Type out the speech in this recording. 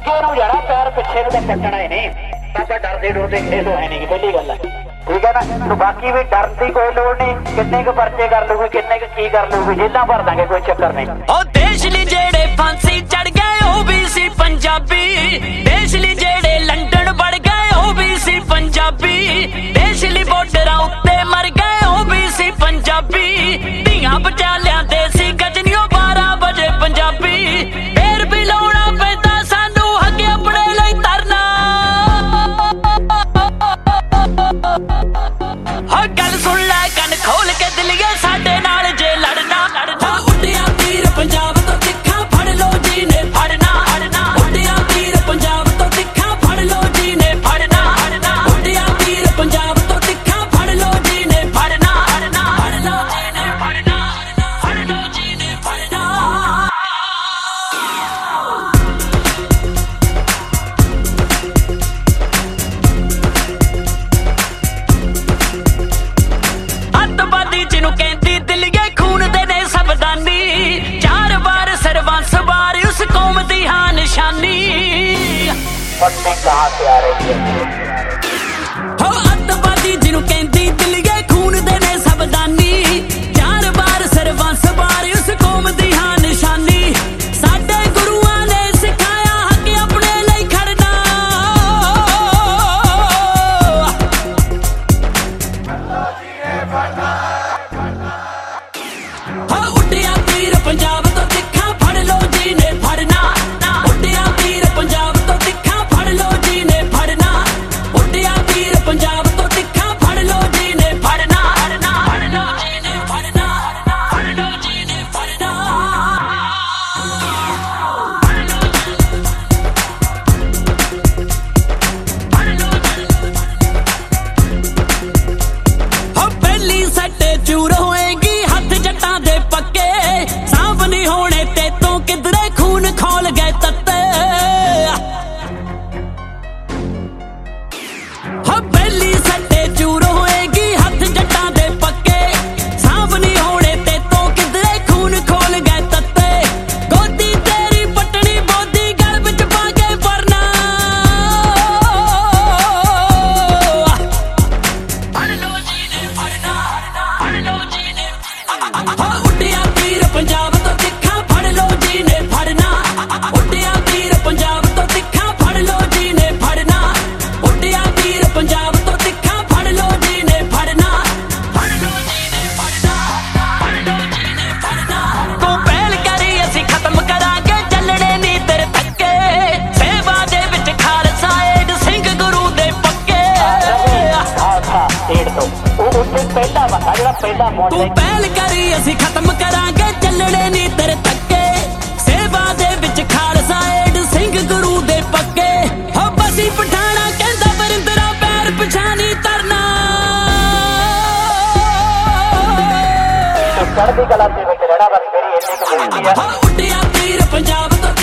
ਅੱਗੇ ਨੂੰ ਜਾਣਾ ਪੈਰ ਪਿੱਛੇ ਨੂੰ ਤਾਂ ਪੱਟਣਾ ਹੀ ਨਹੀਂ। ਆਪਾਂ ਡਰਦੇ ਡਰਦੇ ਖੇਡੋ ਹੈ ਨਹੀਂ ਪਹਿਲੀ ਗੱਲ ਹੈ, ਠੀਕ ਹੈ ਨਾ। ਬਾਕੀ ਵੀ ਡਰਨ ਦੀ ਕੋਈ ਲੋੜ ਨਹੀਂ। ਕਿੰਨੇ ਕੁ ਪਰਚੇ ਕਰ ਲੂਗੇ, ਕਿੰਨੇ ਕੁ ਕੀ ਕਰ ਲੂਗੇ, ਜੇਲਾਂ ਭਰ ਦਾਂਗੇ, ਕੋਈ ਚੱਕਰ ਨਹੀਂ। ਉਹ ਦੇਸ਼ ਲਈ ਜਿਹੜੇ ਫਾਂਸੀ ਚੜ ਗਏ ਉਹ ਵੀ ਸੀ ਪੰਜਾਬੀ, ਦੇਸ਼ ਲਈ ਜਿਹੜੇ ਲੰਡਨ ਵੜ ਗਏ ਉਹ ਵੀ ਸੀ ਪੰਜਾਬੀ, ਦੇਸ਼ ਲਈ ਬਾਰਡਰਾਂ ਉੱਤੇ ਮਰ ਗਏ ਉਹ ਵੀ ਸੀ ਪੰਜਾਬੀ, ਧੀਆਂ ਬਚਾ ਲਿਆਂਦੇ ਸੀ ਗਜਨੀਓ 12 ਵਜੇ ਪੰਜਾਬੀ, ਫੇਰ ਵੀ ਲਾਉਣਾ ਪੈਂਦਾ ਸਾਨੂੰ ਅੱਗੇ ਆਪਣੇ ਲਈ ਧਰਨਾ। ਹਾਂ ਗੱਲ ਸੁਣ ਲੈ ਕੰਨ ਖੋਲ ਕੇ ਦਿਲੀਏ ਸਾਡੇ ਨਾਲ ਜੇ ਲੜਨਾ ਲੜਨਾ। ਉੱਡਿਆ ਵੀਰ ਪੰਜਾਬ ਤੋਂ ਤਿੱਖਾ ਫੜ ਲੋ ਜੀ ਨੇ ਫੜਨਾ ਫੜਨਾ, ਉੱਡਿਆ ਵੀਰ ਪੰਜਾਬ ਤੋਂ ਤਿੱਖਾ ਫੜ ਲੋ ਜੀ ਨੇ ਫੜਨਾ ਫੜਨਾ, ਉੱਡਿਆ ਵੀਰ ਪੰਜਾਬ ਤੋਂ ਤਿੱਖਾ ਫੜ ਲੋ ਜੀ ਨੇ ਫੜਨਾ ਫੜਨਾ, ਫੜ ਲੋ ਜੀ ਨੇ ਫੜਨਾ ਫੜ ਲੋ ਜੀ ਨੇ ਫੜਨਾ। ਅੱਤਵਾਦੀ ਜਿਹਨੂੰ ਕਹਿੰਦੀ ਦਿਲੀਏ ਖੂਨ ਦੇ ਨੇ ਸਬਦਾਨੀ, 4 ਵਾਰ ਸਰਬੰਸ ਵਾਰ ਉਸ ਕੌਮ ਦੀ ਹਾਂ ਨਿਸ਼ਾਨੀ। ਹੋ ਅੱਤਵਾਦੀ ਜਿਹਨੂੰ ਕਹਿੰਦੀ ਦਿਲੀਏ ਖੂਨ ਦੇ ਨੇ ਸਬਦਾਨੀ, 4 ਵਾਰ ਸਰਬੰਸ ਵਾਰ ਉਸ ਕੌਮ ਦੀ ਹਾਂ ਨਿਸ਼ਾਨੀ। ਸਾਡੇ ਗੁਰੂਆਂ ਨੇ ਸਿਖਾਇਆ ਹੱਕ ਆਪਣੇ ਲਈ ਖੜਨਾ। ਹਾਂ ਉੱਡਿਆ ਵੀਰ ਪੰਜਾਬ ਤੋਂ ਤਿੱਖਾ ਫੜ ਲੋ ਜੀ ਨੇ ਫੜਨਾ, ਉੱਡਿਆ ਵੀਰ ਪੰਜਾਬ ਤੋਂ ਤਿੱਖਾ ਫੜ ਲੋ ਜੀ ਨੇ ਫੜਨਾ, ਉੱਡਿਆ ਵੀਰ ਪੰਜਾਬ ਤੋਂ ਤਿੱਖਾ ਫੜ ਲੋ ਜੀ ਨੇ ਫੜਨਾ ਫੜਨਾ, ਫੜ ਲੋ ਜੀ ਨੇ ਫੜਨਾ ਫੜ ਲੋ ਜੀ ਨੇ ਫੜਨਾ। ਹੋ ਪਹਿਲੀ ਸੱਟੇ ਚੂਰ ਹੋਏਗੀ ਹੱਥ ਜੱਟਾਂ ਦੇ ਪੱਕੇ, ਸਾਂਭ ਨਹੀਂ ਹੋਣੇ ਤੇ ਤੋਂ ਕਿਧਰੇ ਖੂਨ ਖੋਲ ਗਏ ਤੱਤੇ। ਹੋ ਪਹਿਲੀ ਸੱਟੇ ਚੂਰ ਹੋਏਗੀ ਹੱਥ ਜੱਟਾਂ ਦੇ ਪੱਕੇ, ਸਾਂਭ ਨਹੀਂ ਹੋਣੇ ਤੇ ਤੋਂ ਕਿਧਰੇ ਖੂਨ ਖੋਲ ਗਏ ਤੱਤੇ। ਗੋਦੀ ਤੇਰੀ ਪਟਣੀ ਬੋਦੀ ਗਲ ਵਿੱਚ ਪਾ ਕੇ ਵਰਨਾ। ਫੜ ਲੋ ਜੀ ਨੇ ਫੜਨਾ ਫੜ ਲੋ ਜੀ ਨੇ। ਉੱਡਿਆ ਵੀਰ ਪੰਜਾਬ ਤੋਂ ਤਿੱਖਾ ਫੜ ਲੋ ਜੀ ਨੇ ਫੜਨਾ, ਉੱਡਿਆ ਵੀਰ ਪੰਜਾਬ ਤੋਂ ਤਿੱਖਾ ਫੜ ਲੋ ਜੀ ਨੇ ਫੜਨਾ, ਉੱਡਿਆ ਵੀਰ ਪੰਜਾਬ ਤੋਂ ਤਿੱਖਾ ਫੜ ਲੋ ਜੀ ਨੇ ਫੜਨਾ ਫੜ ਲੋ ਜੀ ਨੇ ਫੜਨਾ ਫੜ ਲੋ ਜੀ ਨੇ ਫੜਨਾ। ਤੂੰ ਪਹਿਲ ਕਰੀ ਅਸੀਂ ਖਤਮ ਕਰਾਂਗੇ ਚੱਲਣੇ ਨੀ ਤੇਰੇ ਧੱਕੇ, ਸੇਵਾ ਦੇ ਵਿੱਚ ਖਾਲਸਾ ਏਡ ਸਿੰਘ ਗੁਰੂ ਦੇ ਪੱਕੇ। ਪਹਿਲਾ ਬੰਦਾ ਜਿਹੜਾ ਪਹਿਲਾ ਤੂੰ ਪਹਿਲ ਕਰੀ ਅਸੀਂ ਖਤਮ ਕਰਾਂਗੇ ਚੱਲਣੇ ਨੀ ਤੇਰੇ ਧੱਕੇ, ਸੇਵਾ ਦੇ ਵਿੱਚ ਖਾਲਸਾ ਏਡ ਸਿੰਘ ਗੁਰੂ ਦੇ ਪੱਕੇ। ਹੋ ਬਸੀ ਪਠਾਣਾ ਕਹਿੰਦਾ ਵਰਿੰਦਰਾ ਪੈਰ ਪਛਾਣੀ ਤਰਨਾ। ਚੜ੍ਹਦੀ ਕਲਾ ਦੇ ਵਿੱਚ ਰਹਿਣਾ ਬਸ ਮੇਰੀ ਇੰਨੀ ਕੁ ਬੇਨਤੀ ਆ। ਉੱਡਿਆ ਵੀਰ ਪੰਜਾਬ ਤੋਂ